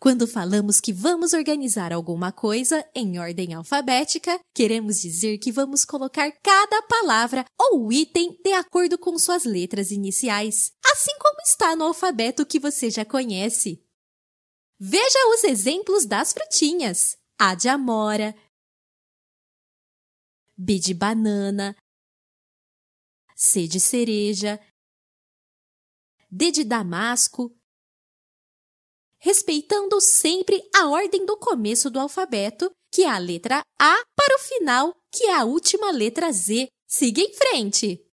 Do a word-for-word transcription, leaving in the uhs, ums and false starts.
Quando falamos que vamos organizar alguma coisa em ordem alfabética, queremos dizer que vamos colocar cada palavra ou item de acordo com suas letras iniciais, assim como está no alfabeto que você já conhece. Veja os exemplos das frutinhas: A de amora, B de banana, C de cereja, D de damasco, respeitando sempre a ordem do começo do alfabeto, que é a letra A, para o final, que é a última letra Z. Siga em frente!